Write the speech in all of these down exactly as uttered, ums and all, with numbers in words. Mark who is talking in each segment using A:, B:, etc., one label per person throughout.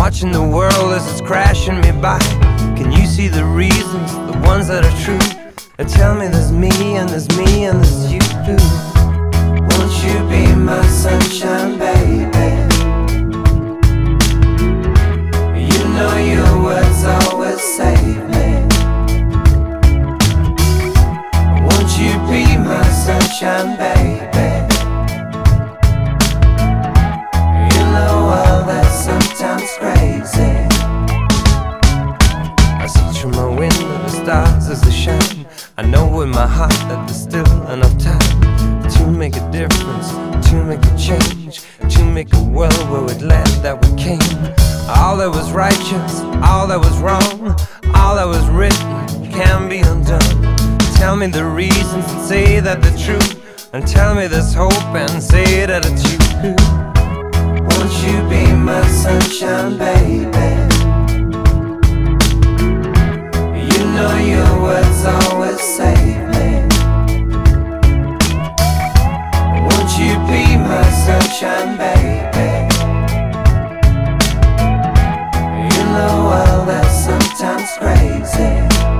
A: watching the world as it's crashing me by. Can you see the reasons, the ones that are true? And tell me there's me and there's me and there's you. Won't you be my sunshine, baby? You know your words always save me. Won't you be my sunshine, baby? In a world that's sometimes crazy, I see through my window the stars as they shine. I know in my heart that there's still enough time to make a difference, to make a change, to make a world where we're glad that we came. All that was righteous, all that was wrong, all that was written can be undone. Tell me the reasons and say that they're true, and tell me there's hope and say that it's you. Won't you be my sunshine, baby? You know your words always save me. Won't you be my sunshine, baby? In a world that's sometimes crazy,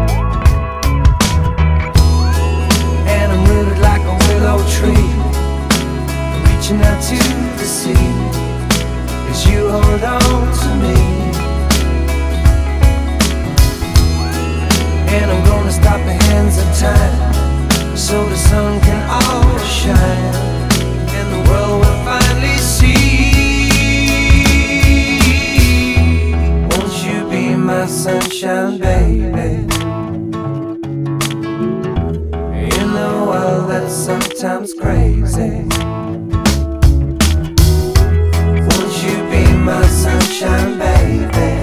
A: and I'm rooted like a willow tree, reaching out to the sea as you hold on to me. And I'm gonna stop the hands of time, so the sun can always shine, and the world will finally see. Won't you be my sunshine, baby? In a world that's sometimes crazy, won't you be my sunshine, baby?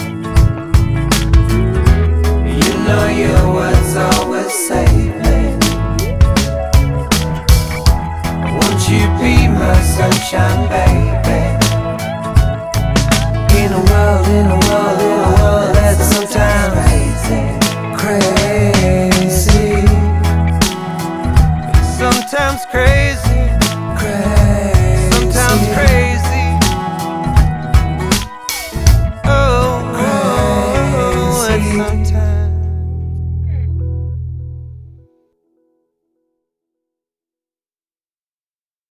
A: You know your words always save me. Won't you be my sunshine, baby?